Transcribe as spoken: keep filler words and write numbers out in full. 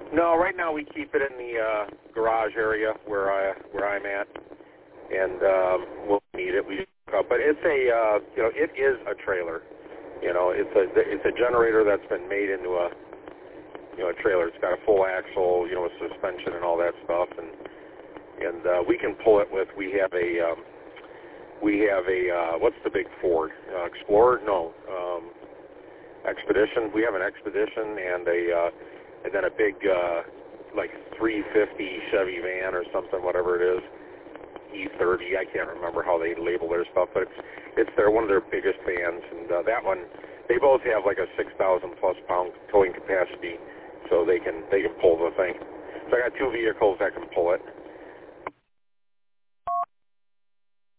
No, right now we keep it in the uh, garage area where I where I'm at, and um, we'll need it. We uh, but it's a uh, you know it is a trailer. You know, it's a it's a generator that's been made into a you know a trailer. It's got a full axle, you know, with suspension and all that stuff, and and uh, we can pull it with. We have a um, we have a uh, what's the big Ford uh, Explorer? No, um, Expedition. We have an Expedition and a uh, and then a big uh, like three fifty Chevy van or something, whatever it is, E thirty. I can't remember how they label their stuff, but it's it's their one of their biggest vans, and uh, that one they both have like a six thousand plus pound towing capacity, so they can they can pull the thing. So I got two vehicles that can pull it.